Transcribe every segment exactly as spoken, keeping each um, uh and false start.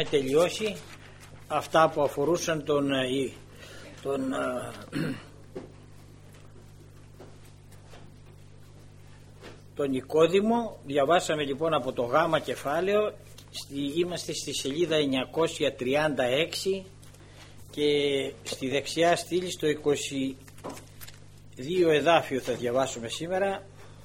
είχαμε τελειώσει αυτά που αφορούσαν τον, τον, τον Νικόδημο. Διαβάσαμε λοιπόν από το Γ κεφάλαιο, είμαστε στη σελίδα εννιακόσια τριάντα έξι και στη δεξιά στήλη στο είκοσι δύο εδάφιο θα διαβάσουμε σήμερα,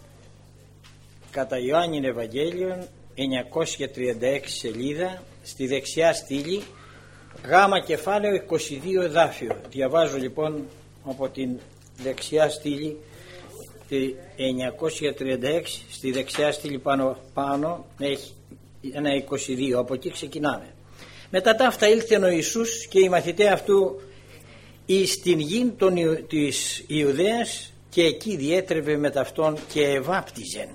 κατά Ιωάννην Ευαγγέλιον, εννιακόσια τριάντα έξι σελίδα, στη δεξιά στήλη, Γ κεφάλαιο είκοσι δύο εδάφιο. Διαβάζω λοιπόν από την δεξιά στήλη, εννιακόσια τριάντα έξι, στη δεξιά στήλη πάνω, πάνω έχει ένα είκοσι δύο, από εκεί ξεκινάμε. Μετά τα αυτά ήλθεν ο Ιησούς και οι μαθηταί αυτού εις την γην των, της Ιουδαίας, και εκεί διέτρεβε με ταυτόν και ευάπτιζεν.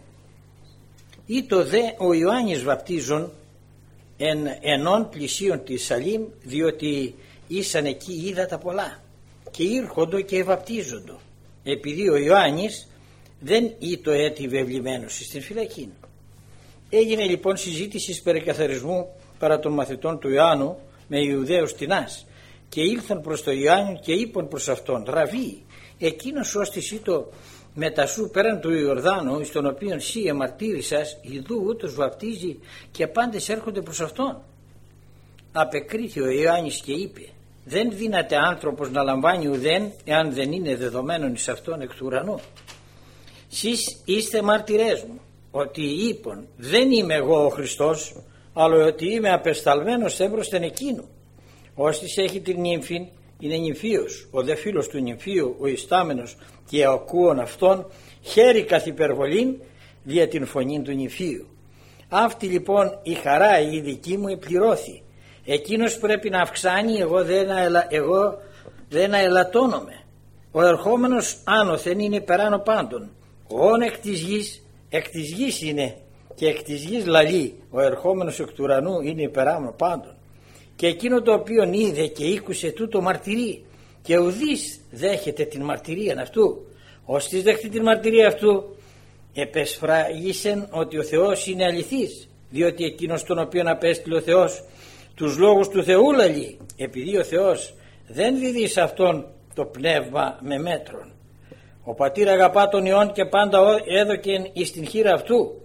Ήτο δε ο Ιωάννης βαπτίζων εν ενών πλησίων της Σαλήμ, διότι ήσαν εκεί ύδατα πολλά και ήρχοντο και ευαπτίζοντο, επειδή ο Ιωάννης δεν ήτο έτη βεβλημένος στην φυλακή. Έγινε λοιπόν συζήτηση περί καθαρισμού παρά των μαθητών του Ιωάννου με Ιουδαίους τινάς, και ήλθαν προς τον Ιωάννη και είπαν προς αυτόν: Ραβί, εκείνος ώστις ήτο μετά σου πέραν του Ιορδάνου, εις τον οποίον σύ εμαρτύρησας, ιδού ούτως βαπτίζει και πάντες έρχονται προς αυτόν. Απεκρίθη ο Ιωάννης και είπε: δεν δύναται άνθρωπος να λαμβάνει ουδέν, εάν δεν είναι δεδομένον εις αυτόν εκ του ουρανού. Σεις είστε μάρτυρές μου, ότι είπον δεν είμαι εγώ ο Χριστός, αλλά ότι είμαι απεσταλμένος έμπροσθεν εκείνου. Ώστις έχει την νύμφην, είναι νυμφίος, ο δε φίλος του νυμφίου, ο ιστάμενος και ακούων αυτών, χαίρει καθ' υπερβολήν δια την φωνή του νυμφίου. Αυτή λοιπόν η χαρά η δική μου επληρώθη. Εκείνος πρέπει να αυξάνει, εγώ δεν, αελα, εγώ δεν αελαττώνομαι. Ο ερχόμενος άνωθεν είναι υπεράνω πάντων. Όν εκ της γης, εκ της γης είναι, και εκ της γης λαλεί, ο ερχόμενος εκ του ουρανού είναι υπεράνω πάντων. Και εκείνο το οποίο είδε και ήκουσε τούτο μαρτυρεί, και ουδής δέχεται την μαρτυρία αυτού. Ώστις δέχτη την μαρτυρία αυτού, επεσφράγισεν ότι ο Θεός είναι αληθής, διότι εκείνος τον οποίον απέστειλε ο Θεός τους λόγους του Θεού λαλεί, επειδή ο Θεός δεν δίδει σε αυτόν το πνεύμα με μέτρον. Ο πατήρ αγαπά τον Υιόν και πάντα έδωκεν εις την χείρα αυτού.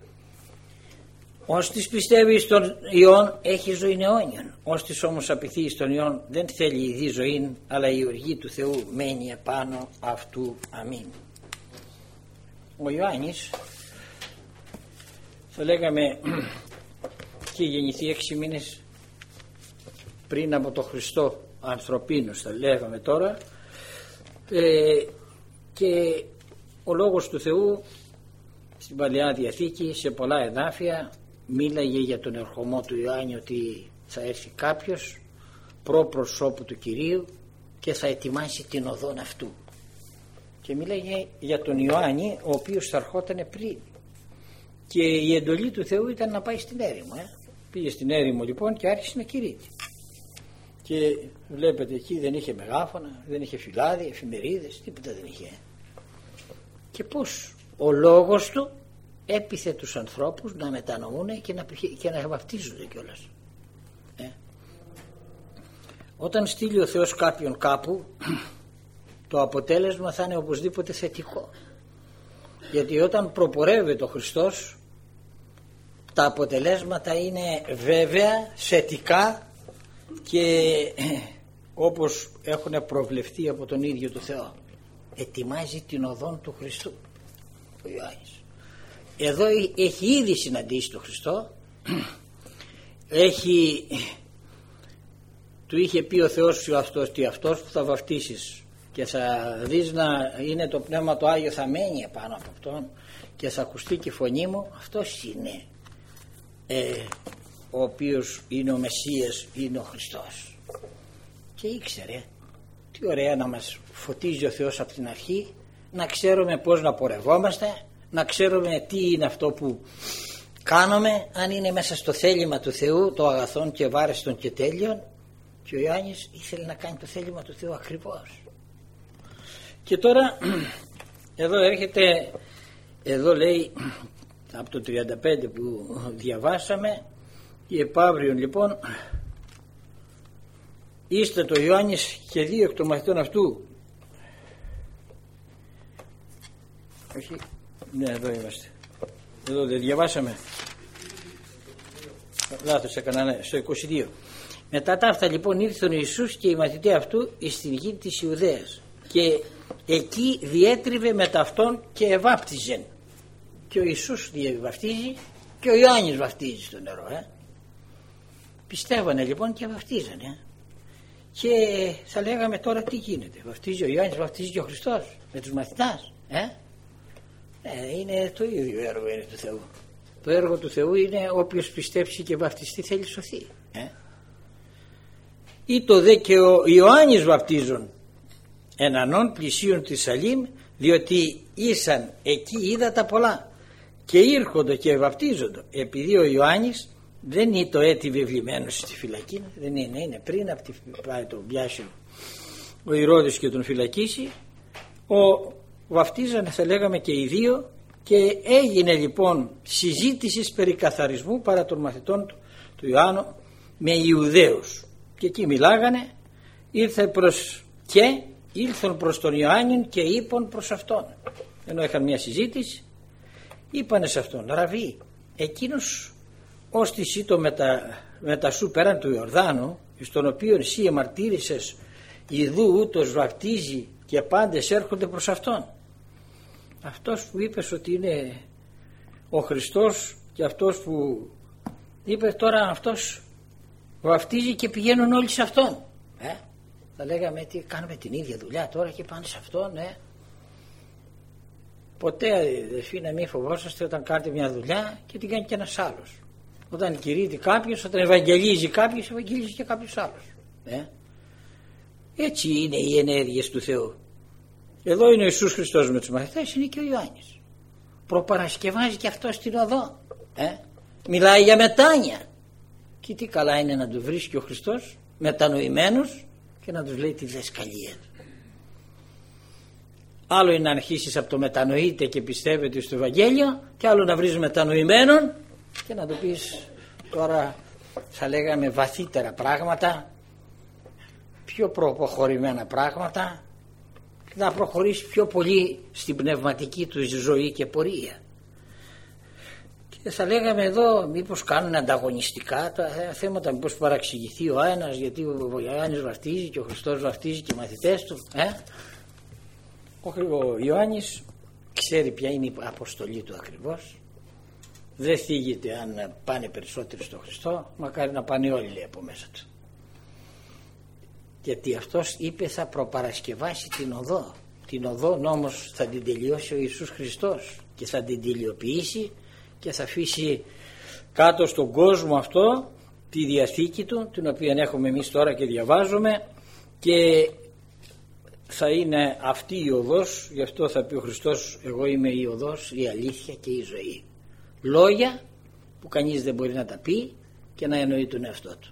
Ώστις πιστεύει στον Υιόν έχει ζωή αιώνιον. Ώστις όμως απειθεί στον Υιόν δεν θέλει ειδή ζωή, αλλά η οργή του Θεού μένει επάνω αυτού. Αμήν. Ο Ιωάννης, θα λέγαμε, είχε γεννηθεί έξι μήνες πριν από τον Χριστό, ανθρωπίνος θα λέγαμε τώρα, ε, και ο λόγος του Θεού στην Παλαιά Διαθήκη σε πολλά εδάφια μίλαγε για τον ερχομό του Ιωάννη, ότι θα έρθει κάποιος προ προσώπου του Κυρίου και θα ετοιμάσει την οδόν αυτού, και μίλαγε για τον Ιωάννη ο οποίος θα ερχόταν πριν, και η εντολή του Θεού ήταν να πάει στην έρημο. ε. Πήγε στην έρημο λοιπόν και άρχισε να κηρύττει, και βλέπετε εκεί δεν είχε μεγάφωνα, δεν είχε φυλάδια, εφημερίδες, τίποτα δεν είχε. Και πως ο λόγος του έπιθε τους ανθρώπους να μετανοούν και να, και να βαπτίζονται κιόλας. Ε. Όταν στείλει ο Θεός κάποιον κάπου, το αποτέλεσμα θα είναι οπωσδήποτε θετικό. Γιατί όταν προπορεύεται ο Χριστός, τα αποτελέσματα είναι βέβαια θετικά και όπως έχουν προβλεφθεί από τον ίδιο του Θεό. Ετοιμάζει την οδόν του Χριστού ο Ιωάννης. Εδώ έχει ήδη συναντήσει τον Χριστό, έχει, του είχε πει ο Θεός αυτός, ότι αυτός που θα βαφτίσεις και θα δεις να είναι το Πνεύμα το Άγιο, θα μένει επάνω από αυτόν και θα ακουστεί και η φωνή μου, αυτός είναι ε, ο οποίος είναι ο Μεσσίας, είναι ο Χριστός. Και ήξερε, τι ωραία να μας φωτίζει ο Θεός από την αρχή, να ξέρουμε πώς να πορευόμαστε, να ξέρουμε τι είναι αυτό που κάνουμε, αν είναι μέσα στο θέλημα του Θεού, το αγαθόν και βάρεστον και τέλειον. Και ο Ιωάννης ήθελε να κάνει το θέλημα του Θεού ακριβώς. Και τώρα εδώ έρχεται, εδώ λέει από το τριάντα πέντε που διαβάσαμε, η επαύριον λοιπόν Είστε το Ιωάννης και δύο εκ των μαθητών αυτού. Όχι, ναι, εδώ είμαστε. Εδώ δεν διαβάσαμε. Λάθος έκανα, ναι, στο είκοσι δύο. Μετά τα αυτά λοιπόν ήρθε ο Ιησούς και οι μαθητές αυτού στην γη της Ιουδαίας και εκεί διέτριβε μετά αυτόν και ευάπτιζεν. Και ο Ιησούς βαφτίζει και ο Ιωάννης βαφτίζει στο νερό. Ε. Πιστεύανε λοιπόν και βαφτίζανε. Και θα λέγαμε τώρα τι γίνεται. Βαφτίζει ο Ιωάννης, βαφτίζει και ο Χριστός με τους μαθητάς. Ε. Ε, είναι το ίδιο έργο είναι του Θεού. Το έργο του Θεού είναι όποιος πιστέψει και βαφτιστεί θέλει σωθεί. Ε. Ή το δε και ο Ιωάννης βαπτίζων ενανών πλησίων της Σαλήμ, διότι ήσαν εκεί ύδατα πολλά και ήρχοντο και βαπτίζοντο, επειδή ο Ιωάννης δεν είναι το έτη βεβλημένος στη φυλακή, δεν είναι, είναι πριν από τη, πάει τον πιάσει ο Ηρώδης και τον φυλακίσει, ο βαφτίζανε θα λέγαμε και οι δύο, και έγινε λοιπόν συζήτηση περί καθαρισμού παρά των μαθητών του, του Ιωάννου με Ιουδαίους. Και εκεί μιλάγανε, ήρθε προς και ήλθον προς τον Ιωάννη και είπαν προς αυτόν. Ενώ είχαν μια συζήτηση, είπανε σε αυτόν, Ραβί, εκείνος ως τη σύτο μετα, μετα σου πέραν του Ιορδάνου, στον οποίο εσύ εμαρτύρησες, ιδού ούτως βαπτίζει και πάντες έρχονται προς αυτόν. Αυτός που είπες ότι είναι ο Χριστός και αυτός που είπε τώρα αυτός βαφτίζει και πηγαίνουν όλοι σε αυτόν. Ε, θα λέγαμε τι κάνουμε την ίδια δουλειά τώρα και πάνε σε αυτόν. Ε. Ποτέ αδελφοί να μην φοβόσαστε όταν κάνετε μια δουλειά και την κάνει και ένας άλλος. Όταν κηρύττει κάποιος, όταν ευαγγελίζει κάποιος, ευαγγελίζει και κάποιος άλλος. Ε. Έτσι είναι οι ενέργειες του Θεού. Εδώ είναι ο Ιησούς Χριστός με τους μαθητές, είναι και ο Ιωάννης. Προπαρασκευάζει και αυτό στην οδό. Ε. Μιλάει για μετάνοια. Και τι καλά είναι να του βρίσκει ο Χριστός μετανοημένους και να τους λέει τη διδασκαλία του. Άλλο είναι να αρχίσεις από το μετανοείτε και πιστεύετε στο Ευαγγέλιο, και άλλο να βρεις μετανοημένον και να του πεις τώρα θα λέγαμε βαθύτερα πράγματα, πιο προχωρημένα πράγματα, να προχωρήσει πιο πολύ στην πνευματική του ζωή και πορεία. Και θα λέγαμε εδώ μήπως κάνουν ανταγωνιστικά τα θέματα, μήπως παραξηγηθεί ο ένας γιατί ο Ιωάννης βαφτίζει και ο Χριστός βαφτίζει και οι μαθητές του. Ε? Ο Ιωάννης ξέρει ποια είναι η αποστολή του ακριβώς, δεν θίγεται αν πάνε περισσότεροι στο Χριστό, μακάρι να πάνε όλοι λέει από μέσα του. Γιατί αυτός είπε θα προπαρασκευάσει την οδό. Την οδό όμως θα την τελειώσει ο Ιησούς Χριστός και θα την τελειοποιήσει και θα αφήσει κάτω στον κόσμο αυτό τη Διαθήκη του, την οποία έχουμε εμείς τώρα και διαβάζουμε, και θα είναι αυτή η οδός. Γι' αυτό θα πει ο Χριστός, εγώ είμαι η οδός, η αλήθεια και η ζωή. Λόγια που κανείς δεν μπορεί να τα πει και να εννοεί τον εαυτό του.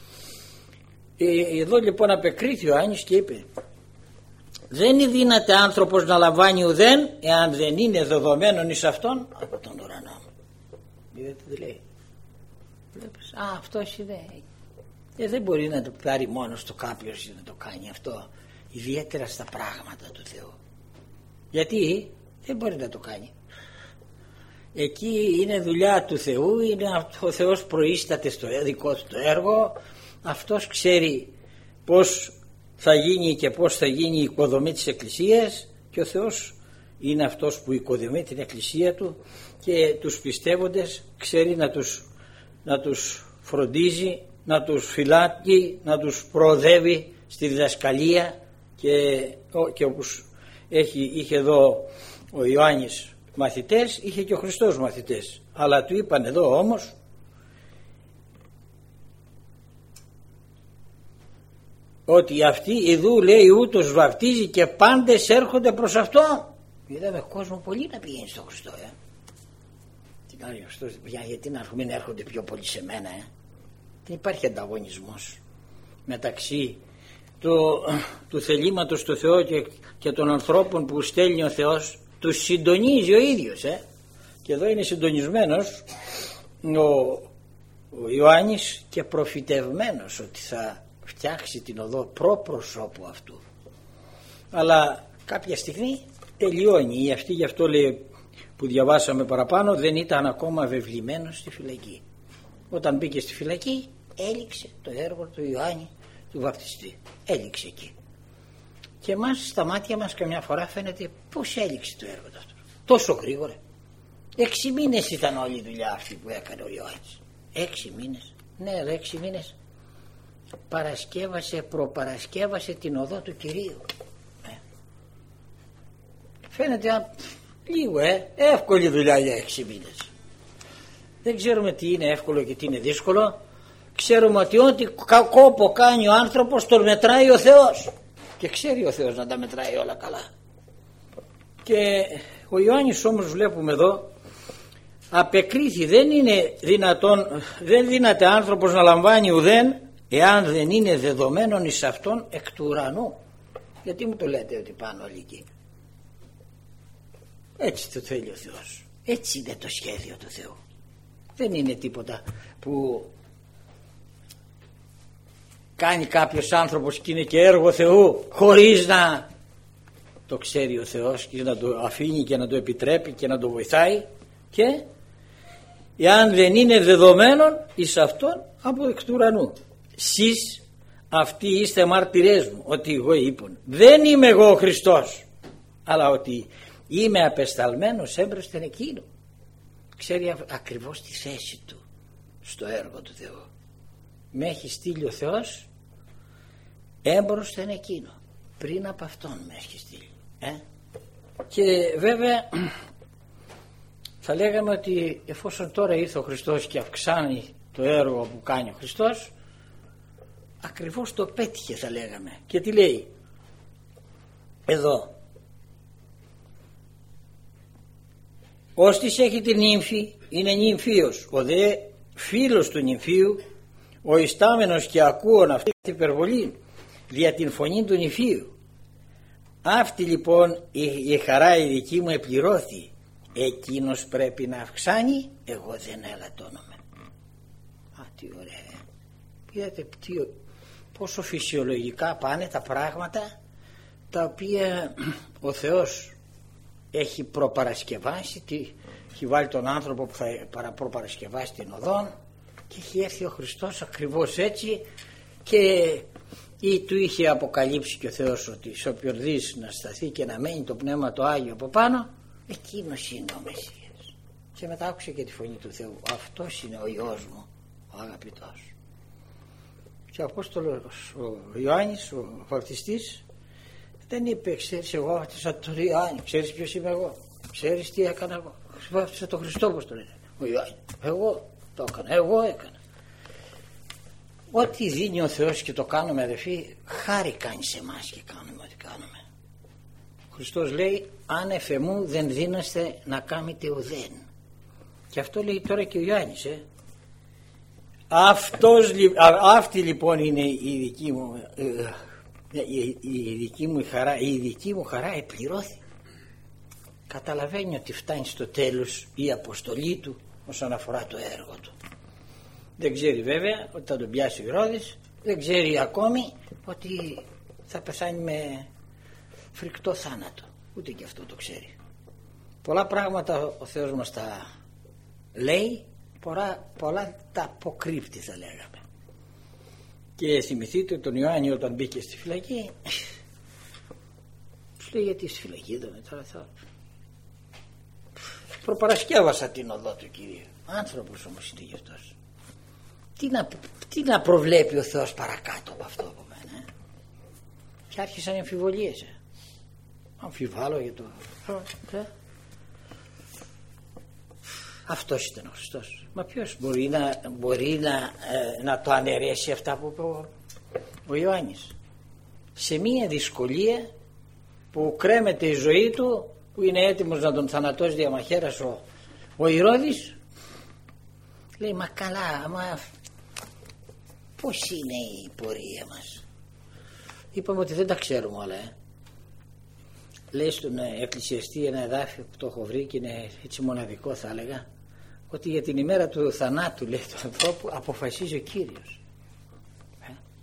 Ε, εδώ λοιπόν απεκρίθη ο Ιωάννης και είπε, δεν είναι δύναται άνθρωπος να λαμβάνει ουδέν εάν δεν είναι δεδομένον εις αυτόν από τον ουρανό. Είδατε τι λέει. Βλέπεις, α, αυτός είναι. Ε, δεν μπορεί να το πάρει μόνος του κάποιος να το κάνει αυτό, ιδιαίτερα στα πράγματα του Θεού. Γιατί δεν μπορεί να το κάνει. Εκεί είναι δουλειά του Θεού, είναι ο Θεός προείσταται στο δικό του το έργο, αυτός ξέρει πώς θα γίνει και πώς θα γίνει η οικοδομή της Εκκλησίας, και ο Θεός είναι αυτός που οικοδομεί την Εκκλησία του και τους πιστεύοντες ξέρει να τους, να τους φροντίζει, να τους φυλάτει, να τους προοδεύει στη διδασκαλία, και, και όπως έχει, είχε εδώ ο Ιωάννης μαθητές, είχε και ο Χριστός μαθητές, αλλά του είπαν εδώ όμως ότι αυτή ειδού λέει ούτως βαπτίζει και πάντες έρχονται προς αυτό. Είδαμε κόσμο πολύ να πηγαίνει στον Χριστό. Ε. Τι κάνει ο Χριστός, γιατί να μην έρχονται πιο πολύ σε μένα. Ε. Δεν υπάρχει ανταγωνισμός μεταξύ του, του θελήματος του Θεού και, και των ανθρώπων που στέλνει ο Θεός. Τους συντονίζει ο ίδιος. Ε. Και εδώ είναι συντονισμένος ο, ο Ιωάννης και προφητευμένος ότι θα φτιάξει την οδό προπροσώπου αυτού. Αλλά κάποια στιγμή τελειώνει. Ή αυτή, γι' αυτό λέει που διαβάσαμε παραπάνω, δεν ήταν ακόμα βεβλημένος στη φυλακή. Όταν μπήκε στη φυλακή έληξε το έργο του Ιωάννη του Βαπτιστή. Έληξε εκεί. Και εμάς στα μάτια μας καμιά φορά φαίνεται πώς έληξε το έργο του αυτό. Τόσο γρήγορα. Έξι μήνες ήταν όλη η δουλειά αυτή που έκανε ο Ιωάννης. Έξι μήνες. Ναι, αλλά έξι μήνες παρασκεύασε, προπαρασκεύασε την οδό του Κυρίου. Ε. Φαίνεται α, λίγο ε, εύκολη δουλειά για έξι μήνες. Δεν ξέρουμε τι είναι εύκολο και τι είναι δύσκολο. Ξέρουμε ότι ό,τι κόπο κάνει ο άνθρωπος τον μετράει ο Θεός. Και ξέρει ο Θεός να τα μετράει όλα καλά. Και ο Ιωάννης όμως βλέπουμε εδώ απεκρίθη. Δεν είναι δυνατόν, δεν δύναται άνθρωπος να λαμβάνει ουδέν εάν δεν είναι δεδομένον εις αυτόν εκ του ουρανού. Γιατί μου το λέτε ότι πάνω όλοι εκεί? Έτσι το θέλει ο Θεός. Έτσι είναι το σχέδιο του Θεού. Δεν είναι τίποτα που κάνει κάποιος άνθρωπος και είναι και έργο Θεού χωρίς να το ξέρει ο Θεός και να το αφήνει και να το επιτρέπει και να το βοηθάει, και εάν δεν είναι δεδομένον εις αυτόν από εκ του ουρανού. Σεις αυτοί είστε μάρτυρές μου ότι εγώ είπων δεν είμαι εγώ ο Χριστός, αλλά ότι είμαι απεσταλμένος έμπροσθεν εκείνου. Ξέρει ακριβώς τη θέση του στο έργο του Θεού. Με έχει στείλει ο Θεός έμπροσθεν εκείνο. Πριν από αυτόν με έχει στείλει. Ε? Και βέβαια θα λέγαμε ότι εφόσον τώρα ήρθε ο Χριστός και αυξάνει το έργο που κάνει ο Χριστός, ακριβώς το πέτυχε θα λέγαμε. Και τι λέει εδώ? Όστις έχει την νύμφη είναι νυμφίος, ο δε φίλος του νυμφίου, ο ιστάμενος και ακούων αυτή την υπερβολή δια την φωνή του νυμφίου. Αυτή λοιπόν η, η χαρά η δική μου επληρώθη. Εκείνος πρέπει να αυξάνει, εγώ δεν ελαττώνομαι. Α, τι ωραία. Είδατε τι, πόσο φυσιολογικά πάνε τα πράγματα τα οποία ο Θεός έχει προπαρασκευάσει, έχει βάλει τον άνθρωπο που θα προπαρασκευάσει την οδόν, και έχει έρθει ο Χριστός ακριβώς έτσι, και ή του είχε αποκαλύψει και ο Θεός ότι σε όποιον δεις να σταθεί και να μένει το Πνεύμα το Άγιο από πάνω, εκείνος είναι ο Μεσσίας. Και μετά άκουσε και τη φωνή του Θεού, αυτός είναι ο Υιός μου ο αγαπητός. Και ο Απόστολος ο Ιωάννης ο βαπτιστής δεν είπε, ξέρεις εγώ βαπτίσα τον Ιωάννη, ξέρεις ποιος είμαι εγώ, ξέρεις τι έκανα εγώ, βαπτίσα τον Χριστό, πως το λένε ο Ιωάννη, εγώ το έκανα, εγώ έκανα. Ό,τι δίνει ο Θεός και το κάνουμε, αδελφοί, χάρη κάνει σε εμάς και κάνουμε ό,τι κάνουμε. Ο Χριστός λέει, αν εφ' εμού δεν δίνεστε να κάνετε ουδέν. Και αυτό λέει τώρα και ο Ιωάννης. Ε. Αυτός, αυτή λοιπόν είναι η δική μου, η, η δική μου χαρά, η δική μου χαρά επληρώθη. Καταλαβαίνει ότι φτάνει στο τέλος η αποστολή του όσον αφορά το έργο του. Δεν ξέρει βέβαια ότι θα τον πιάσει ο Ηρώδης, δεν ξέρει ακόμη ότι θα πεθάνει με φρικτό θάνατο, ούτε και αυτό το ξέρει. Πολλά πράγματα ο Θεός μας τα λέει, πολλά, πολλά τα αποκρύπτει θα λέγαμε. Και θυμηθείτε τον Ιωάννη όταν μπήκε στη φυλακή, του λέει, γιατί στη φυλακή εδώ τώρα θα... προπαρασκεύασα την οδό του Κυρίου. Άνθρωπος όμως είναι γι' αυτός. Τι να, τι να προβλέπει ο Θεός παρακάτω από αυτό από μένα. Ε? Και άρχισαν οι αμφιβολίες. Ε? Αμφιβάλλω για το... Ε? Αυτός ήταν ο Χριστός. Μα ποιος μπορεί να, μπορεί να, ε, να το αναιρέσει αυτά που είπε ο, ο Ιωάννης. Σε μία δυσκολία που κρέμεται η ζωή του, που είναι έτοιμος να τον θανατώσει διαμαχαίρας ο, ο Ηρώδης, λέει, μα καλά, μα πώς είναι η πορεία μας? Είπαμε ότι δεν τα ξέρουμε όλα. Ε. Λέει στον εκκλησιαστή ένα εδάφιο που το έχω βρει και είναι έτσι μοναδικό θα έλεγα, ότι για την ημέρα του θανάτου, λέει, του ανθρώπου αποφασίζει ο Κύριος. Ε.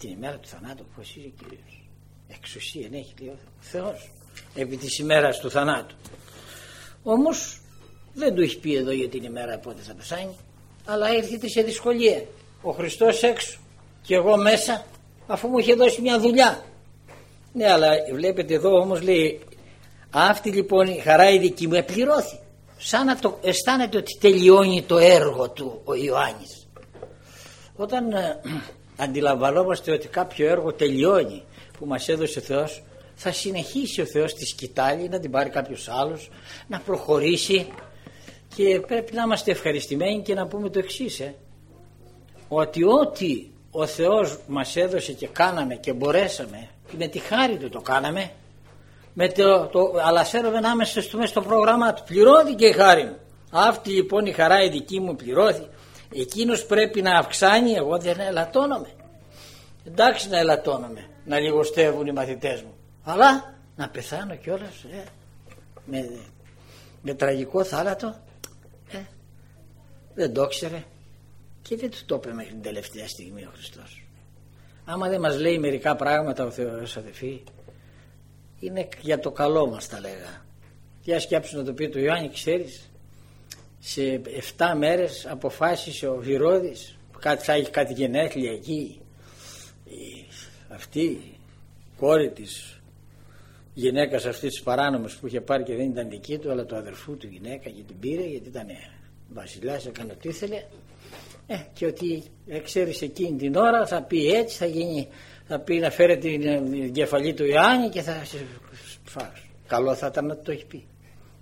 την ημέρα του θανάτου πως είσαι Κύριος. Εξουσία έχει, λέει ο Θεός, επί της ημέρας του θανάτου. Όμως δεν του έχει πει εδώ για την ημέρα πότε θα πεθάνει, αλλά έρχεται σε δυσκολία. Ο Χριστός έξω και εγώ μέσα, αφού μου είχε δώσει μια δουλειά. Ναι, αλλά βλέπετε εδώ όμως λέει, αυτή λοιπόν η χαρά η δική μου επληρώθη. Σαν να το αισθάνεται ότι τελειώνει το έργο του ο Ιωάννης. Όταν ε, αντιλαμβανόμαστε ότι κάποιο έργο τελειώνει που μας έδωσε ο Θεός, θα συνεχίσει ο Θεός τη σκητάλη, να την πάρει κάποιος άλλος, να προχωρήσει, και πρέπει να είμαστε ευχαριστημένοι και να πούμε το εξής, ε, ότι ό,τι ο Θεός μας έδωσε και κάναμε και μπορέσαμε, με τη χάρη του το κάναμε, με το, το, αλλά θέλουμε να είμαστε στο, στο πρόγραμμά του. Πληρώθηκε η χάρη μου. Αυτή λοιπόν η χαρά η δική μου πληρώθη. Εκείνος πρέπει να αυξάνει, εγώ δεν ελαττώνομαι. Εντάξει να ελαττώνομαι, να λιγοστεύουν οι μαθητές μου, αλλά να πεθάνω κιόλας ε, με, με τραγικό θάνατο, ε, δεν το ήξερε και δεν του το είπε μέχρι την τελευταία στιγμή ο Χριστός. Άμα δεν μας λέει μερικά πράγματα ο Θεός, αδελφοί, είναι για το καλό μας, τα λέγα. Για σκέψου να το πει του Ιωάννη, ξέρεις, σε εφτά μέρες αποφάσισε ο Ηρώδης, κάτι, θα έχει κάτι γενέθλια εκεί, η, αυτή η κόρη της γυναίκας αυτής της παράνομης που είχε πάρει και δεν ήταν δική του, αλλά του αδερφού του γυναίκα, και την πήρε γιατί ήταν βασιλιάς, έκανε ό,τι ήθελε, ε, και ότι ε, ξέρεις εκείνη την ώρα θα πει έτσι, θα γίνει, θα πει να φέρει την κεφαλή του Ιωάννη και θα φας. Καλό θα ήταν να το έχει πει.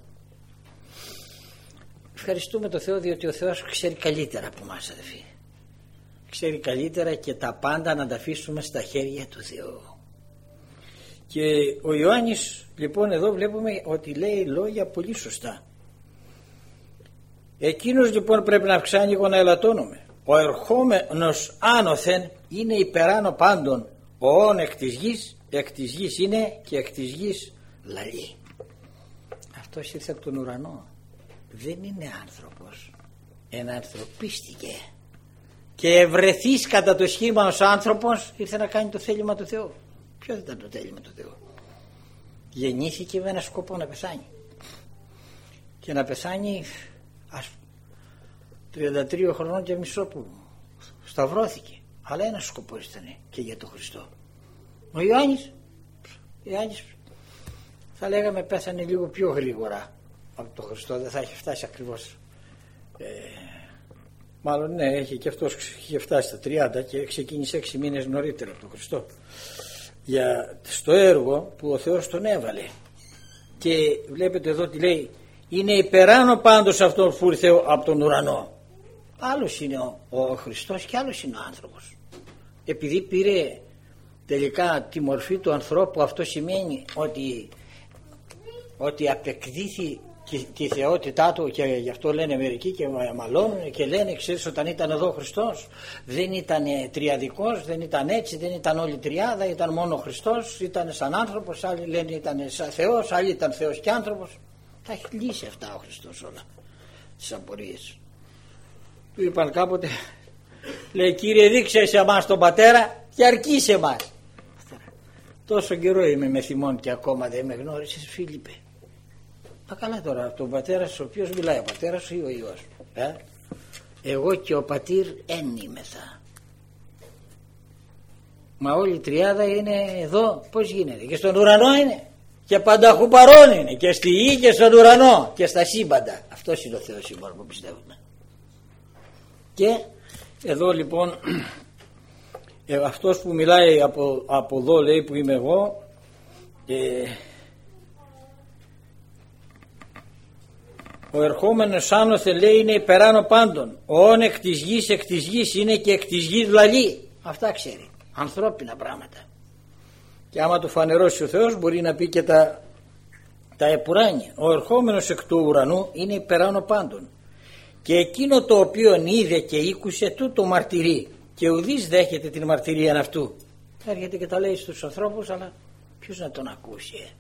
Ευχαριστούμε τον Θεό, διότι ο Θεός ξέρει καλύτερα από εμάς, αδελφοί. Ξέρει καλύτερα και τα πάντα να τα αφήσουμε στα χέρια του Θεού. Και ο Ιωάννης λοιπόν εδώ βλέπουμε ότι λέει λόγια πολύ σωστά. Εκείνος λοιπόν πρέπει να αυξάνει, εγώ να ελαττώνομαι. Ο ερχόμενος άνωθεν είναι υπεράνω πάντων. Ο όν εκ της γης, εκ της γης είναι και εκ της γης λαλεί. Αυτός ήρθε από τον ουρανό. Δεν είναι άνθρωπος. Ενανθρωπίστηκε. Και ευρεθείς κατά το σχήμα ως άνθρωπος, ήρθε να κάνει το θέλημα του Θεού. Ποιο ήταν το θέλημα του Θεού? Γεννήθηκε με ένα σκοπό να πεθάνει. Και να πεθάνει ας, τριάντα τρία χρονών και μισό που σταυρώθηκε. Αλλά ένας σκοπός ήταν και για τον Χριστό. Ο Ιωάννης, Ιωάννης θα λέγαμε πέθανε λίγο πιο γρήγορα από τον Χριστό, δεν θα έχει φτάσει ακριβώς. Ε, μάλλον ναι, έχει και αυτός είχε φτάσει στα τριάντα και ξεκίνησε έξι μήνες νωρίτερα από τον Χριστό. Για, στο έργο που ο Θεός τον έβαλε. Και βλέπετε εδώ τι λέει, είναι υπεράνω πάντως αυτόν που ήρθε από τον ουρανό. Άλλος είναι ο, ο Χριστός και άλλος είναι ο άνθρωπος. Επειδή πήρε τελικά τη μορφή του ανθρώπου, αυτό σημαίνει ότι, ότι απεκδίθη τη θεότητά του, και γι' αυτό λένε μερικοί και μαλώνουν και λένε, ξέρεις, όταν ήταν εδώ ο Χριστός δεν ήταν τριαδικός, δεν ήταν έτσι, δεν ήταν όλη τριάδα, ήταν μόνο ο Χριστός, ήταν σαν άνθρωπος, άλλοι λένε ήταν σαν Θεός, άλλοι ήταν Θεός και άνθρωπος. Τα έχει λύσει αυτά ο Χριστός όλα τις απορίες. Του είπαν κάποτε, λέει, Κύριε δείξε σε εμάς τον Πατέρα και αρκεί σε εμάς. Τόσο καιρό είμαι με θυμόν και ακόμα δεν με γνώρισες, Φίλιππε. Μα καλά τώρα, τον πατέρα σου, ο οποίος μιλάει, ο πατέρας σου ή ο Υιός? Ε? Εγώ και ο πατήρ εν είμεθα. Μα όλη η τριάδα είναι εδώ, πώς γίνεται? Και στον ουρανό είναι. Και πανταχού παρόν είναι. Και στη γη και στον ουρανό και στα σύμπαντα. Αυτός είναι ο Θεός σήμερα που πιστεύουμε. Και εδώ λοιπόν ε, αυτός που μιλάει από, από εδώ, λέει, που είμαι εγώ, ε, ο ερχόμενος άνωθε, λέει, είναι υπεράνω πάντων. Ο όν εκ της γης, εκ της γης είναι και εκ της γης λαλεί. Αυτά ξέρει. Ανθρώπινα πράγματα. Και άμα το φανερώσει ο Θεός μπορεί να πει και τα, τα επουράνια. Ο ερχόμενος εκ του ουρανού είναι υπεράνω πάντων. Και εκείνο το οποίο είδε και ήκουσε τούτο μαρτυρεί. Και ουδής δέχεται την μαρτυρία αυτού. Έρχεται και τα λέει στους ανθρώπους, αλλά ποιος να τον ακούσει? Ε?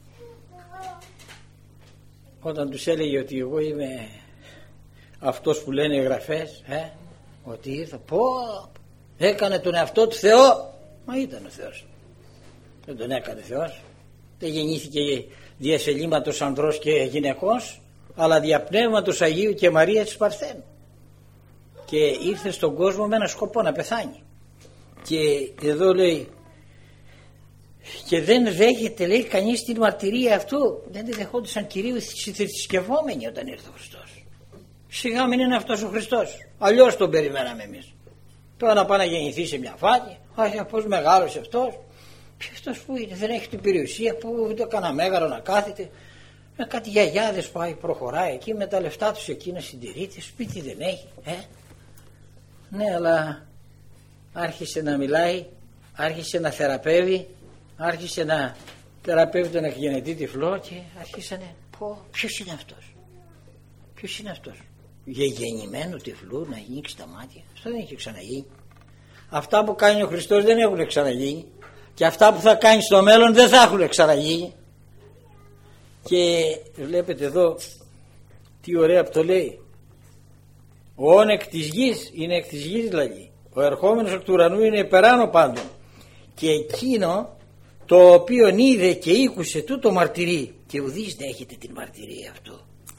Όταν τους έλεγε ότι εγώ είμαι αυτός που λένε οι γραφές, ε, ότι ήρθα, πω, έκανε τον εαυτό του Θεό, Μα ήταν ο Θεός. Δεν τον έκανε Θεός. Δεν γεννήθηκε δια σελήματος ανδρός και γυναικός, αλλά δια πνεύματος Αγίου και Μαρία της Παρθένου. Και ήρθε στον κόσμο με ένα σκοπό, να πεθάνει. Και εδώ λέει, και δεν δέχεται, λέει, κανείς την μαρτυρία αυτού. Δεν τη δεχόντουσαν κυρίως οι θρησκευόμενοι όταν ήρθε ο Χριστός. Σιγά μην είναι αυτός ο Χριστός, αλλιώς τον περιμέναμε εμείς. Τώρα να πάει να γεννηθεί σε μια φάτια, άχι πώς μεγάλωσε αυτός. Ποιος αυτός που είναι, δεν έχει την περιουσία, που ούτε κανένα μέγαρο να κάθεται. Με κάτι γιαγιάδες πάει, προχωράει εκεί, με τα λεφτά τους εκεί να συντηρείται, σπίτι δεν έχει. Ε? Ναι, αλλά άρχισε να μιλάει, άρχισε να θεραπεύει, άρχισε να θεραπεύει τον εκγενετή τυφλό και άρχισανε, πω, ποιος είναι αυτός. Ποιος είναι αυτός. Για γεννημένου τυφλού να ανοίξει τα μάτια. Αυτό δεν έχει ξαναγίνει. Αυτά που κάνει ο Χριστός δεν έχουν ξαναγίνει. Και αυτά που θα κάνει στο μέλλον δεν θα έχουν ξαναγίνει. Και βλέπετε εδώ τι ωραία που το λέει. Ο όν εκ της γης είναι εκ της γης δηλαδή. Ο ερχόμενος εκ του ουρανού είναι υπεράνω πάντων. Και εκείνο το οποίο είδε και ήκουσε τούτο μαρτυρεί. Και ουδείς δέχεται την μαρτυρία αυτού.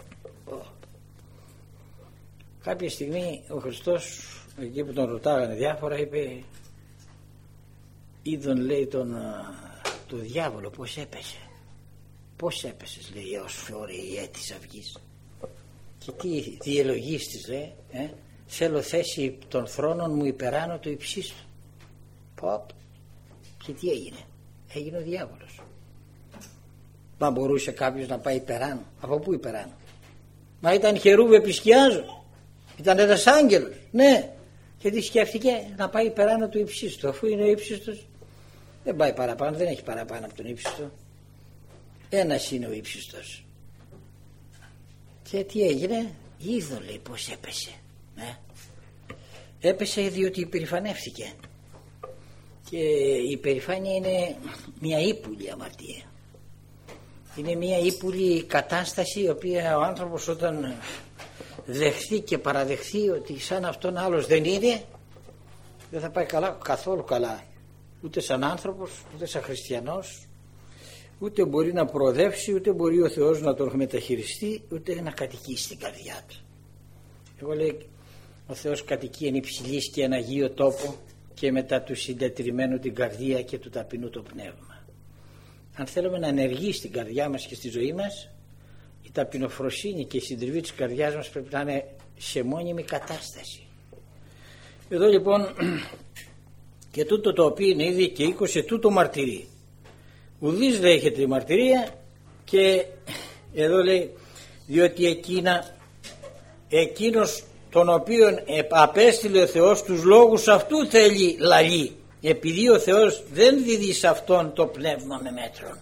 Κάποια στιγμή ο Χριστός, εκεί που τον ρωτάγανε διάφορα, είπε, είδον, λέει, τον, τον διάβολο πως έπεσε. Πώς έπεσες, λέει, έως φορεία της αυγής. Και τι, τι ελογής της, λέει, ε? Θέλω θέση των θρόνων μου υπεράνω του υψίστου. Ποπ. Και τι έγινε. Έγινε ο διάβολος. Μα μπορούσε κάποιος να πάει υπεράνω. Από πού υπεράνω. Μα ήταν χερούβε επισκιάζω. Ήταν ένας άγγελος, ναι. Και τι σκέφτηκε, να πάει υπεράνω του ύψιστου. Αφού είναι ο ύψιστος, δεν πάει παραπάνω, δεν έχει παραπάνω από τον ύψιστο. Ένας είναι ο ύψιστος. Και τι έγινε, είδω, λέει, πως έπεσε. Ναι. Έπεσε διότι υπερηφανεύθηκε. Και η υπερηφάνεια είναι μια ύπουλη αμαρτία. Είναι μια ύπουλη κατάσταση, η οποία ο άνθρωπος όταν δεχθεί και παραδεχθεί ότι σαν αυτόν άλλος δεν είναι, δεν θα πάει καλά, καθόλου καλά, ούτε σαν άνθρωπος, ούτε σαν χριστιανός, ούτε μπορεί να προοδεύσει, ούτε μπορεί ο Θεός να τον μεταχειριστεί, ούτε να κατοικήσει στην καρδιά του. Εγώ λέει, ο Θεός κατοικεί εν υψηλής και εν αγίο τόπο και μετά του συντετριμένου την καρδία και του ταπεινού το πνεύμα. Αν θέλουμε να ενεργεί στην καρδιά μας και στη ζωή μας, η ταπεινοφροσύνη και η συντριβή της καρδιάς μας πρέπει να είναι σε μόνιμη κατάσταση. Εδώ λοιπόν και τούτο το οποίο είναι ήδη και είκοσι τούτο μαρτυρεί. Ουδής δέχεται η μαρτυρία. Και εδώ λέει, διότι εκείνα, εκείνος τον οποίον απέστειλε ο Θεός τους λόγους αυτού θέλει λαλεί, επειδή ο Θεός δεν δίδει σε αυτόν το πνεύμα με μέτρον.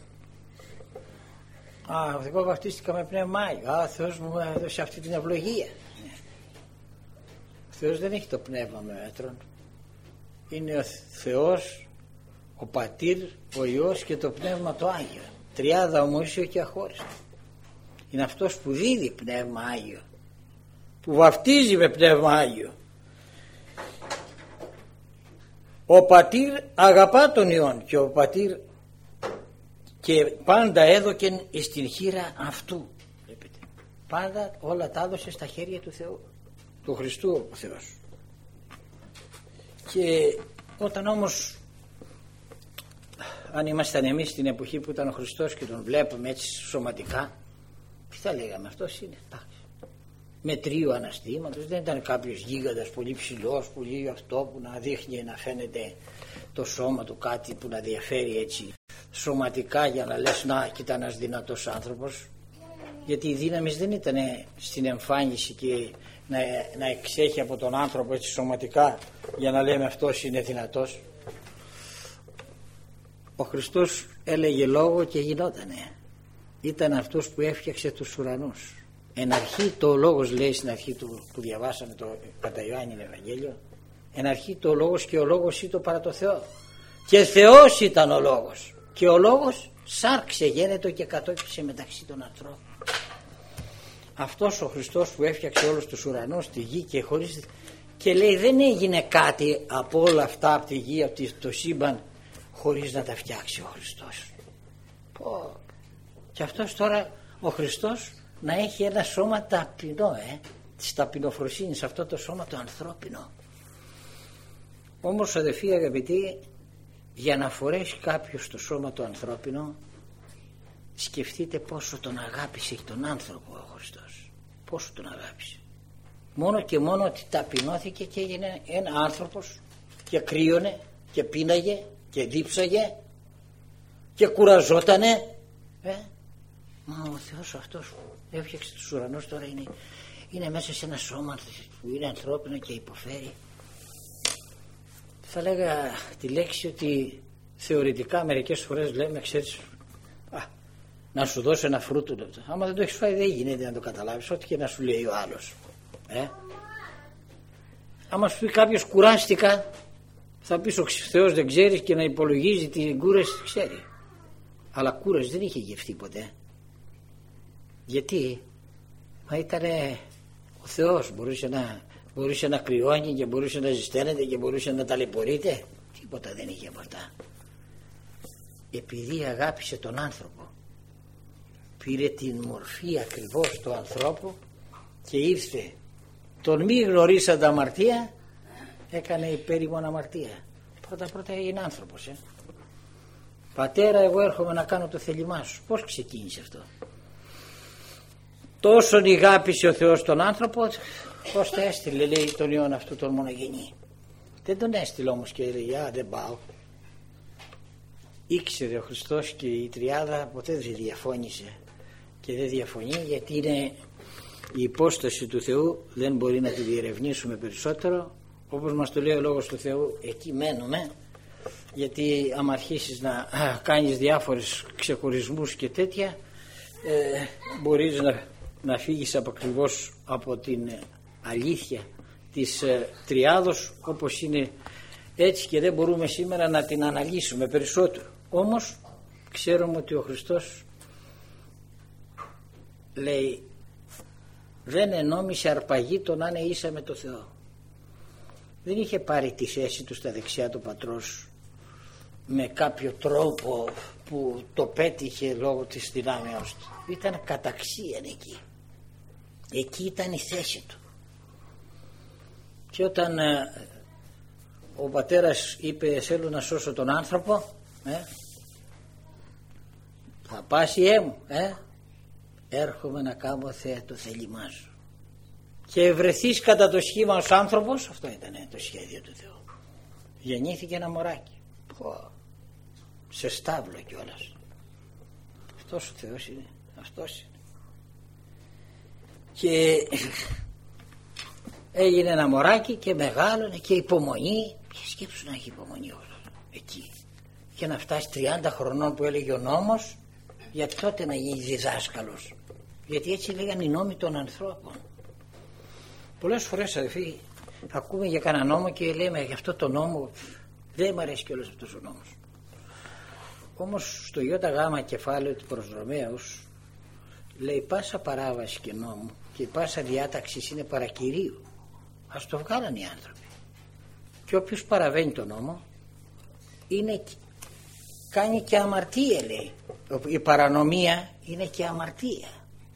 Α, εγώ βαφτίστηκα με πνεύμα Άγιο. Α, ο Θεός μου έδωσε αυτή την ευλογία. Ο Θεός δεν έχει το πνεύμα με μέτρον. Είναι ο Θεός, ο Πατήρ, ο Υιός και το Πνεύμα το Άγιο. Τριάδα ομοίσιο και αχώριστο. Είναι αυτός που δίδει πνεύμα Άγιο, που βαφτίζει με πνεύμα Άγιο. Ο Πατήρ αγαπά τον Υιόν και ο Πατήρ και πάντα έδωκεν στην χείρα αυτού. Βλέπετε. Πάντα όλα τα έδωσε στα χέρια του Θεού, του Χριστού ο Θεός. Και όταν όμως, αν ήμασταν εμείς στην εποχή που ήταν ο Χριστός και τον βλέπουμε έτσι σωματικά, τι θα λέγαμε, αυτός είναι με τρίο αναστήματος, δεν ήταν κάποιος γίγαντας πολύ ψηλός, πολύ αυτό που να δείχνει, να φαίνεται το σώμα του κάτι που να διαφέρει έτσι σωματικά για να λες να κοίτα ένας δυνατός άνθρωπος, γιατί η δύναμη δεν ήταν στην εμφάνιση και να, να εξέχει από τον άνθρωπο έτσι σωματικά για να λέμε αυτός είναι δυνατός. Ο Χριστός έλεγε λόγο και γινότανε. Ήταν αυτός που έφτιαξε τους ουρανούς. Εν αρχή το λόγος, λέει στην αρχή του που διαβάσαμε το κατά Ιωάννη Ευαγγέλιο, εν αρχή το λόγος και ο λόγος ήταν παρά το Θεό και Θεός ήταν ο λόγος και ο λόγος σάρξε γένετο και κατόκισε μεταξύ των ανθρώπων. Αυτός ο Χριστός που έφτιαξε όλους τους ουρανούς, τη γη και χωρίς, και λέει δεν έγινε κάτι από όλα αυτά από τη γη, από το σύμπαν χωρίς να τα φτιάξει ο Χριστός. Πω. Και αυτός τώρα ο Χριστός να έχει ένα σώμα ταπεινό, ε, της ταπεινοφροσύνης, αυτό το σώμα το ανθρώπινο. Όμως αδελφοί αγαπητοί, για να φορέσει κάποιος το σώμα το ανθρώπινο, σκεφτείτε πόσο τον αγάπησε τον άνθρωπο ο Χριστός, πόσο τον αγάπησε. Μόνο και μόνο ότι ταπεινώθηκε και έγινε ένα άνθρωπος και κρύωνε και πίναγε και δίψαγε και κουραζότανε, ε? Μα ο Θεός αυτός που έφτιαξε τους ουρανούς τώρα είναι, είναι μέσα σε ένα σώμα που είναι ανθρώπινο και υποφέρει. Θα λέγα τη λέξη ότι θεωρητικά μερικές φορές λέμε, ξέρεις, α, να σου δώσω ένα φρούτο. Άμα δεν το έχεις φάει δεν γίνεται να το καταλάβεις, ό,τι και να σου λέει ο άλλος. Ε? Άμα σου πει κάποιος κουράστηκα, θα πεις ο Θεός δεν ξέρει και να υπολογίζει την κούραση ξέρει. Αλλά κούραση δεν είχε γευτεί ποτέ. Γιατί? Μα ήτανε ο Θεός, μπορούσε να, μπορούσε να κρυώνει και μπορούσε να ζεσταίνεται και μπορούσε να ταλαιπωρείται. Τίποτα δεν είχε από αυτά. Επειδή αγάπησε τον άνθρωπο, πήρε την μορφή ακριβώς του ανθρώπου και ήρθε τον μη γνωρίσαντα αμαρτία, έκανε υπέρημον αμαρτία. Πρώτα πρώτα είναι άνθρωπος, ε. Πατέρα, εγώ έρχομαι να κάνω το θέλημά σου. Πώς ξεκίνησε αυτό? Τόσον αγάπησε ο Θεός τον άνθρωπο, πώς τα έστειλε, λέει, τον Υιόν αυτού τον μονογενή. Δεν τον έστειλε όμως και λέει, α, δεν πάω. Ήξερε ο Χριστός και η Τριάδα ποτέ δεν διαφώνησε και δεν διαφωνεί, γιατί είναι η υπόσταση του Θεού, δεν μπορεί να τη διερευνήσουμε περισσότερο. Όπως μας το λέει ο Λόγος του Θεού, εκεί μένουμε, γιατί άμα αρχίσεις να α, κάνεις διάφορες ξεχωρισμούς και τέτοια, ε, μπορείς να, να φύγεις από, ακριβώς από την αλήθεια της ε, Τριάδος όπως είναι έτσι, και δεν μπορούμε σήμερα να την αναλύσουμε περισσότερο. Όμως ξέρουμε ότι ο Χριστός λέει, δεν ενόμισε αρπαγή το να είναι ίσα με το Θεό. Δεν είχε πάρει τη θέση του στα δεξιά του Πατρός με κάποιο τρόπο που το πέτυχε λόγω της δυνάμεως του. Ήταν καταξίαν εκεί. Εκεί ήταν η θέση του. Και όταν ε, ο πατέρας είπε, θέλω να σώσω τον άνθρωπο, ε, θα πας Υιέ μου, ε, έρχομαι να κάνω Θεέ το θέλημά σου. Και βρεθείς κατά το σχήμα ως άνθρωπος, αυτό ήταν το σχέδιο του Θεού. Γεννήθηκε ένα μωράκι. Πω, σε στάβλο κιόλας. Αυτός ο Θεός είναι, αυτός είναι. Και έγινε ένα μωράκι και μεγάλωνε και υπομονή. Ποια σκέψου να έχει υπομονή όλο εκεί. Και να φτάσει τριάντα χρονών που έλεγε ο νόμος, γιατί τότε να γίνει διδάσκαλος. Γιατί έτσι λέγαν οι νόμοι των ανθρώπων. Πολλές φορές αδελφοί ακούμε για κανένα νόμο και λέμε για αυτό το νόμο δεν μ' αρέσει κιόλας αυτός ο νόμος. Όμως στο ΙΓ κεφάλαιο του προς Ρωμαίους λέει πάσα παράβαση και νόμου και πάσα διάταξη είναι παρακυρίου. Ας το βγάλαν οι άνθρωποι. Και όποιος παραβαίνει τον νόμο είναι, κάνει και αμαρτία, λέει. Η παρανομία είναι και αμαρτία.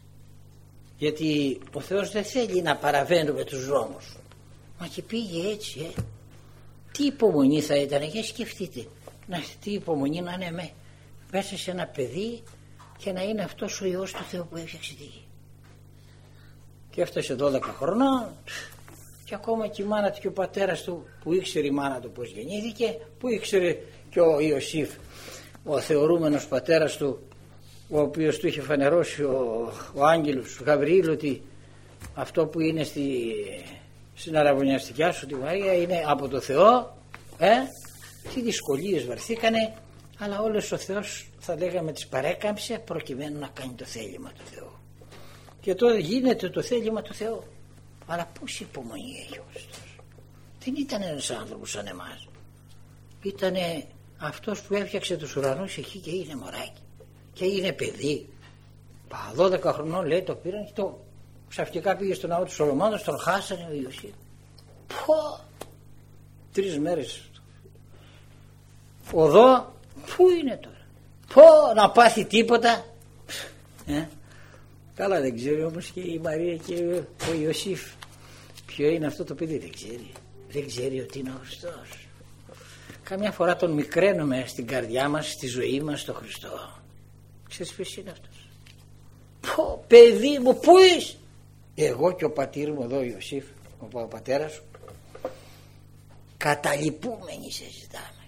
Γιατί ο Θεός δεν θέλει να παραβαίνουμε τους νόμους. Μα και πήγε έτσι, ε. Τι υπομονή θα ήταν, για σκεφτείτε. Να, τι υπομονή να είναι με, μέσα σε ένα παιδί και να είναι αυτός ο Υιός του Θεού που έφτιαξε τη γη. Και έφτασε δώδεκα χρονών και ακόμα και η μάνα του και ο πατέρας του, που ήξερε η μάνα του πως γεννήθηκε, που ήξερε και ο Ιωσήφ, ο θεωρούμενος πατέρας του, ο οποίος του είχε φανερώσει ο, ο άγγελος Γαβριήλ ότι αυτό που είναι στη, στην αραβωνιαστικιά σου τη Μαρία είναι από το Θεό, ε, τι δυσκολίες βαρθήκανε, αλλά όλος ο Θεός θα λέγαμε τις παρέκαμψε προκειμένου να κάνει το θέλημα του Θεού. Και τώρα γίνεται το θέλημα του Θεού. Αλλά πόση υπομονή έχει ο Χριστός. Δεν ήταν ένας άνθρωπος σαν εμάς. Ήτανε αυτός που έφτιαξε τους ουρανούς εκεί και είναι μωράκι. Και είναι παιδί. Πα, δώδεκα χρονών λέει το πήραν και το ξαφνικά πήγε στο ναό του Σολομώντος, τον χάσανε ο Ιωσήφ. Πω! Τρεις μέρες οδό, πού είναι τώρα, πω να πάθει τίποτα. Ε? Καλά δεν ξέρει όμως και η Μαρία και ο Ιωσήφ ποιο είναι αυτό το παιδί, δεν ξέρει. Δεν ξέρει ότι είναι ο Χριστός. Καμιά φορά τον μικραίνουμε στην καρδιά μας, στη ζωή μας, στον Χριστό. Ξέρεις ποιος είναι αυτός? Πω παιδί μου, πού είσαι? Εγώ και ο πατήρ μου εδώ, ο Ιωσήφ, ο πατέρας σου, καταλυπούμενοι σε ζητάμε.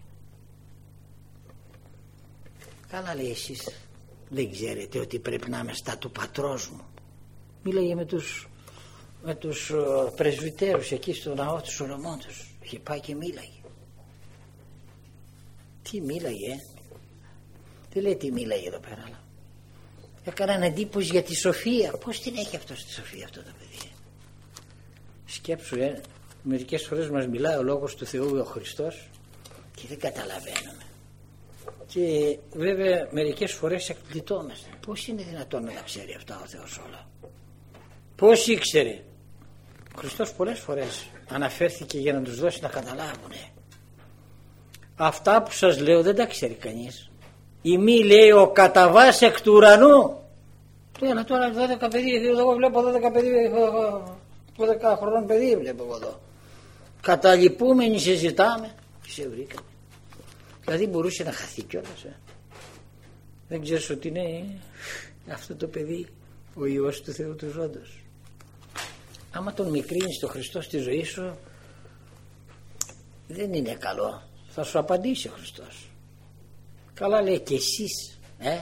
Καλά λέει, εσείς δεν ξέρετε ότι πρέπει να είμαι στα του πατρός μου? Μίλαγε με τους, με τους uh, πρεσβυτέρους εκεί στο ναό του Σολομώντος. Είχε πάει και μίλαγε. Τι μίλαγε? Δεν λέει τι μίλαγε εδώ πέρα, αλλά έκαναν εντύπωση για τη σοφία. Πώς την έχει αυτό τη σοφία αυτό το παιδί? Σκέψου, ε, μερικές φορές μας μιλάει ο λόγος του Θεού ο Χριστός και δεν καταλαβαίνουμε. Και βέβαια μερικές φορές εκπληττόμαστε. Πώς είναι δυνατόν να τα ξέρει αυτά ο Θεός όλα? Πώς ήξερε? Ο Χριστός πολλές φορές αναφέρθηκε για να τους δώσει να καταλάβουν. Αυτά που σας λέω δεν τα ξέρει κανείς. Η μη λέει ο καταβάς εκ του ουρανού. Τώρα, τώρα δώδεκα παιδί, εγώ βλέπω δώδεκα παιδί, δώδεκα χρονών παιδί βλέπω εγώ εδώ. Καταλυπούμενοι συζητάμε και σε βρήκαμε. Δηλαδή μπορούσε να χαθεί κιόλας. Ε. Δεν ξέρεις ότι είναι αυτό το παιδί ο Υιός του Θεού του ζώντος. Άμα τον μικρύνεις το Χριστό στη ζωή σου, δεν είναι καλό. Θα σου απαντήσει ο Χριστός. Καλά λέει, και εσείς ε?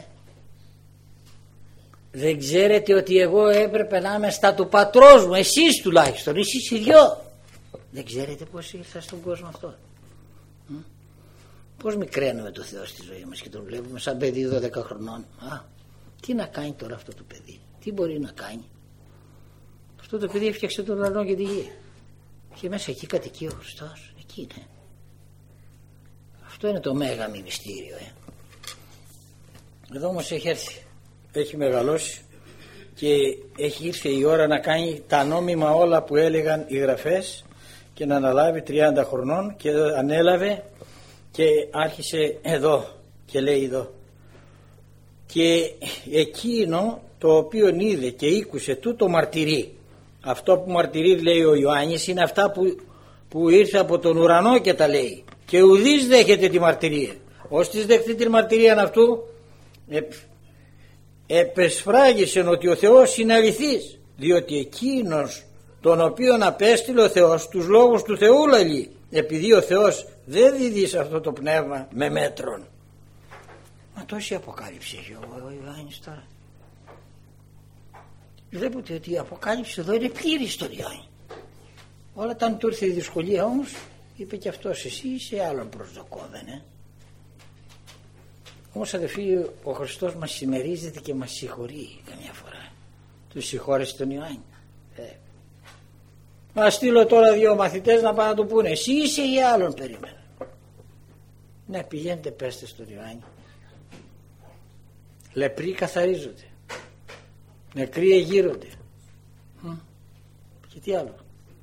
δεν ξέρετε ότι εγώ έπρεπε να είμαι στα του πατρός μου? Εσείς τουλάχιστον, εσείς οι δυο δεν ξέρετε πως ήρθα στον κόσμο αυτό? Μ? Πως μικραίνουμε το Θεό στη ζωή μας και τον βλέπουμε σαν παιδί δώδεκα χρονών? Α, τι να κάνει τώρα αυτό το παιδί? Τι μπορεί να κάνει? Αυτό το παιδί έφτιαξε τον ουρανό και τη γη και μέσα εκεί κατοικεί ο Χριστός. Εκεί είναι. Αυτό είναι το μέγα μη μυστήριο. Ε. Εδώ όμως έχει έρθει, έχει μεγαλώσει και έχει ήρθε η ώρα να κάνει τα νόμιμα όλα που έλεγαν οι γραφές και να αναλάβει τριάντα χρονών, και ανέλαβε και άρχισε εδώ και λέει εδώ. Και εκείνο το οποίο είδε και ήκουσε τούτο μαρτυρεί. Αυτό που μαρτυρεί, λέει ο Ιωάννης, είναι αυτά που, που ήρθε από τον ουρανό και τα λέει. Και ουδής δέχεται τη μαρτυρία. Ώστις δεχτεί τη μαρτυρία αυτού, επ, επεσφράγησε ότι ο Θεός είναι αληθής, διότι εκείνος τον οποίον απέστειλε ο Θεός τους λόγους του Θεού λαλεί, επειδή ο Θεός δεν δίδει σε αυτό το πνεύμα με μέτρον. Μα τόση αποκάλυψη έχει ο, ο Ιωάννης τώρα. Βλέπετε ότι η αποκάλυψη εδώ είναι πλήρη στον Ιωάννη. Όλα όταν του ήρθε η δυσκολία όμως, είπε και αυτός, εσύ είσαι άλλον προσδοκόμενε. Όμως αδελφοί, ο Χριστός μας συμμερίζεται και μας συγχωρεί καμιά φορά. Του συγχώρεσε τον Ιωάννη. Ε. Μα στείλω τώρα δύο μαθητές να πάνε να του πούνε, εσύ είσαι ή άλλον περίμενα? Ναι, πηγαίνετε πέστε στον Ιωάννη. Λεπροί καθαρίζονται, νεκροί εγείρονται. Και τι άλλο?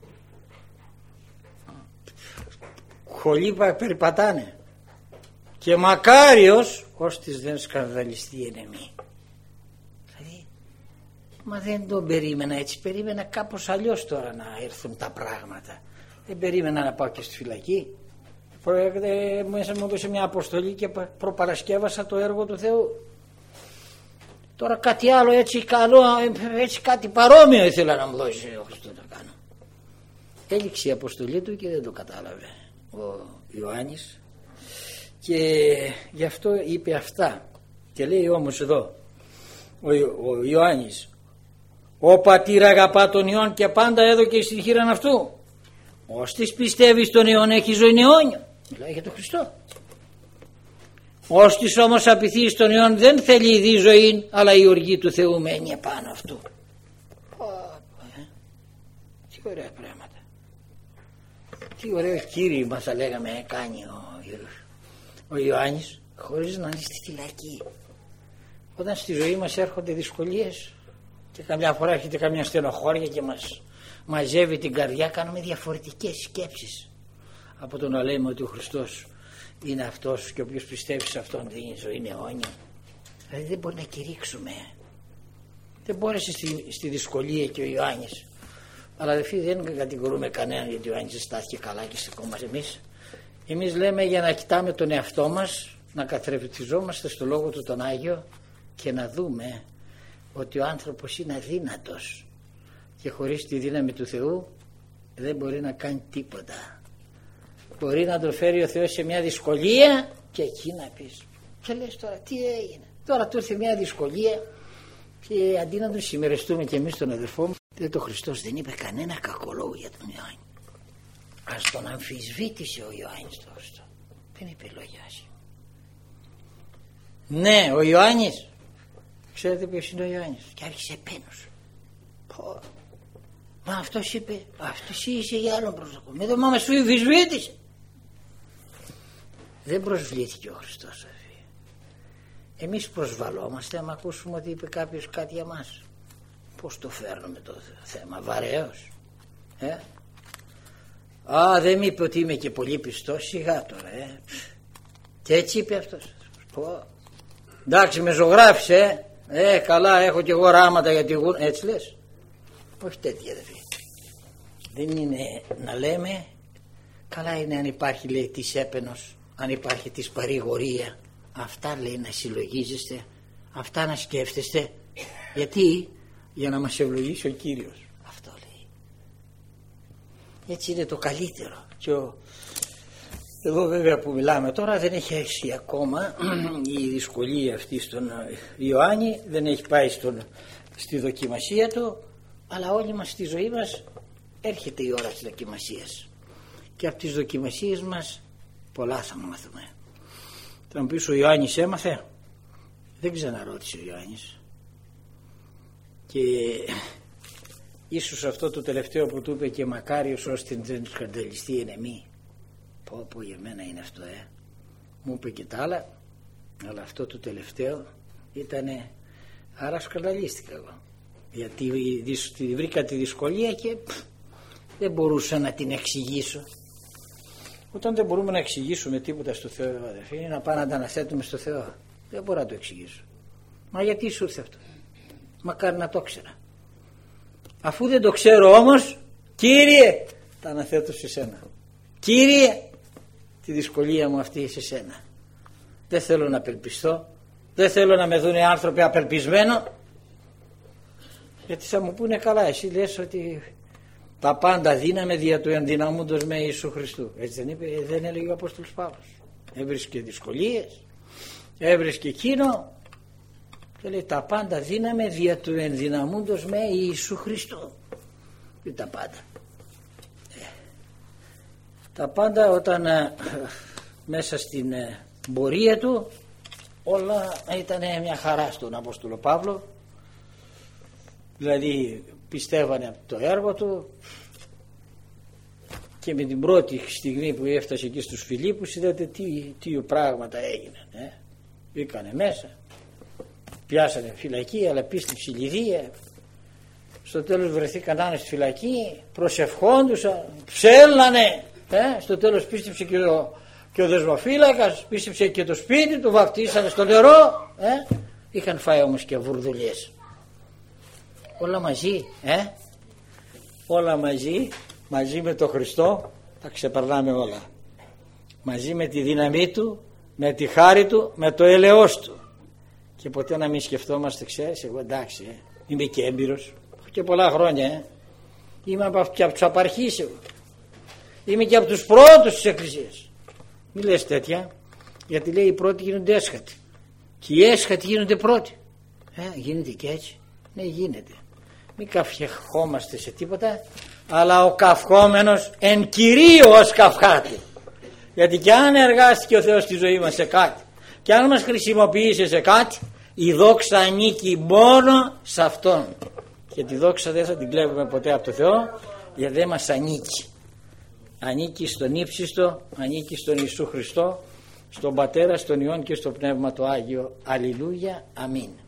Χολοί περιπατάνε. Και μακάριος ώστις δεν σκανδαλιστεί η ενεμή. Δηλαδή, μα δεν τον περίμενα έτσι. Περίμενα κάπως αλλιώς τώρα να έρθουν τα πράγματα. Δεν περίμενα να πάω και στη φυλακή. Μέσα μου έδωσε μια αποστολή και προπαρασκεύασα το έργο του Θεού. Τώρα κάτι άλλο έτσι καλό, έτσι κάτι παρόμοιο ήθελα να μου δώσει ο Χριστός να κάνω. Έληξε η αποστολή του και δεν το κατάλαβε ο Ιωάννης και γι' αυτό είπε αυτά. Και λέει όμως εδώ ο, ο Ιωάννης, ο πατήρ αγαπά τον Υιόν και πάντα έδωκε στην χείραν αυτού. Ώστις πιστεύει στον Υιόν έχει ζωή αιώνια. Μιλάει για τον Χριστό. Ώστις όμως απειθεί στον Υιόν δεν θέλει η ζωή, αλλά η οργή του Θεού μένει επάνω αυτού. Ε, τι ωραία πράγματα. Τι ωραίο κήρυγμα θα λέγαμε κάνει ο, ο Ιωάννης, χωρίς να είναι στη φυλακή. Όταν στη ζωή μας έρχονται δυσκολίες και καμιά φορά έρχεται καμιά στενοχώρια και μας μαζεύει την καρδιά, κάνουμε διαφορετικές σκέψεις από το να λέμε ότι ο Χριστός είναι αυτός και όποιος πιστεύει σε αυτόν δίνει ζωή αιώνια. Δηλαδή δεν μπορεί να κηρύξουμε. Δεν μπόρεσε στη, στη δυσκολία και ο Ιωάννης. Αλλά αδελφοί, δεν κατηγορούμε κανέναν γιατί ο Ιωάννης στάθηκε καλά και στεκόμαστε εμείς. Εμείς λέμε για να κοιτάμε τον εαυτό μας, να καθρεφτιζόμαστε στο Λόγο του τον Άγιο και να δούμε ότι ο άνθρωπος είναι αδύνατος και χωρίς τη δύναμη του Θεού δεν μπορεί να κάνει τίποτα. Μπορεί να τον φέρει ο Θεός σε μια δυσκολία και εκεί να πεις και λες τώρα τι έγινε. Τώρα του ήρθε μια δυσκολία και αντί να τον συμμεριστούμε και εμείς τον αδερφό μου, το Χριστός δεν είπε κανένα κακό λόγο για τον Ιωάννη. Ας τον αμφισβήτησε ο Ιωάννης τον Χριστό. Δεν είπε λόγια άσχημα. Ναι, ο Ιωάννης. Ξέρετε ποιος είναι ο Ιωάννης? Και άρχισε επένους. Πω. Μα αυτός είπε, αυτός είσαι για άλλον προσωπικό. Με το μάμα σου αμφισβήτησε. Δεν προσβλήθηκε ο Χριστός. Εμείς προσβαλόμαστε άμα ακούσουμε ότι είπε κάποιος κάτι για μας. Πώς το φέρνουμε το θέμα, βαρέως? Ε? Α, δεν μου είπε ότι είμαι και πολύ πιστός, σιγά τώρα. Ε. Και έτσι είπε αυτός. Πω. Εντάξει, με ζωγράφησε. Ε. ε, καλά, έχω και εγώ ράματα για τη γούνα. Έτσι λες? Όχι τέτοια δε. Δεν είναι να λέμε. Καλά είναι αν υπάρχει, λέει, της έπαινος, αν υπάρχει της παρηγορία. Αυτά, λέει, να συλλογίζεστε, αυτά να σκέφτεστε. Γιατί? Για να μας ευλογήσει ο Κύριος. Αυτό λέει. Έτσι είναι το καλύτερο. Και ο... εδώ βέβαια που μιλάμε τώρα δεν έχει έρθει ακόμα η δυσκολία αυτή στον Ιωάννη, δεν έχει πάει στον... στη δοκιμασία του, αλλά όλοι μας στη ζωή μας έρχεται η ώρα της δοκιμασίας. Και από τις δοκιμασίες μας πολλά θα μάθουμε. Θα μου πεις ο Ιωάννης έμαθε? Δεν ξαναρώτησε ο Ιωάννης. Και ίσως αυτό το τελευταίο που του είπε και μακάριος ώστε δεν σκανδαλιστεί εν εμή. Πω πω, για μένα είναι αυτό, ε. Μου είπε και τα άλλα, αλλά αυτό το τελευταίο ήτανε, άρα σκανδαλίστηκα εγώ. Γιατί βρήκα τη δυσκολία και π, δεν μπορούσα να την εξηγήσω. Όταν δεν μπορούμε να εξηγήσουμε τίποτα στο Θεό, αδερφοί, είναι να πάμε να τα αναθέτουμε στο Θεό. Δεν μπορώ να το εξηγήσω. Μα γιατί σου ήρθε αυτό? Μακάρι να το ξέρα. Αφού δεν το ξέρω όμως, Κύριε, τα αναθέτω σε σένα. Κύριε, τη δυσκολία μου αυτή σε σένα. Δεν θέλω να απελπιστώ. Δεν θέλω να με δουν άνθρωποι απελπισμένο. Γιατί θα μου πούνε, καλά, εσύ λες ότι τα πάντα δύναμε δια του ενδυναμούντος με Ιησού Χριστού. Έτσι δεν είπε? Δεν έλεγε ο Απόστολος Παύλος? Έβρισκε δυσκολίες, έβρισκε εκείνο και λέει τα πάντα δύναμε δια του ενδυναμούντος με Ιησού Χριστού. Και τα πάντα. Ε, τα πάντα όταν ε, μέσα στην ε, πορεία του όλα ήταν μια χαρά στον Απόστολο Παύλο. Δηλαδή πιστεύανε από το έργο του και με την πρώτη στιγμή που έφτασε εκεί στους Φιλίππους είδατε τι, τι πράγματα έγιναν. Ε. Μπήκανε μέσα, πιάσανε φυλακή, αλλά πίστεψε η Λιδία. Στο τέλος βρεθήκαν άνε στη φυλακή, προσευχόντουσαν, ψέλνανε. Ε. Στο τέλος πίστεψε και ο, και ο δεσμοφύλακας, πίστεψε και το σπίτι του, βαπτίσανε στο νερό. Ε. Είχαν φάει όμως και βουρδουλιές. Όλα μαζί, ε? όλα μαζί, μαζί με τον Χριστό τα ξεπερνάμε όλα. Μαζί με τη δύναμή Του, με τη χάρη Του, με το έλεος Του. Και ποτέ να μην σκεφτόμαστε, ξέρεις, εγώ εντάξει, ε, είμαι και έμπειρος, έχω και πολλά χρόνια, ε. Είμαι από, και από τους απαρχείς εγώ. Είμαι και από τους πρώτους της Εκκλησίας. Μη λες τέτοια, γιατί λέει οι πρώτοι γίνονται έσχατοι. Και οι έσχατοι γίνονται πρώτοι. Ε, γίνεται και έτσι. Ναι, γίνεται. Μην καυχόμαστε σε τίποτα, αλλά ο καυχόμενος εν κυρίως καυχάται. Γιατί και αν εργάστηκε ο Θεός στη ζωή μας σε κάτι και αν μας χρησιμοποιήσει σε κάτι, η δόξα ανήκει μόνο σε Αυτόν. Και τη δόξα δεν θα την κλέβουμε ποτέ από το Θεό, γιατί δεν μας ανήκει. Ανήκει στον ύψιστο, ανήκει στον Ιησού Χριστό, στον Πατέρα, στον Υιόν και στο Πνεύμα το Άγιο. Αλληλούια, αμήν.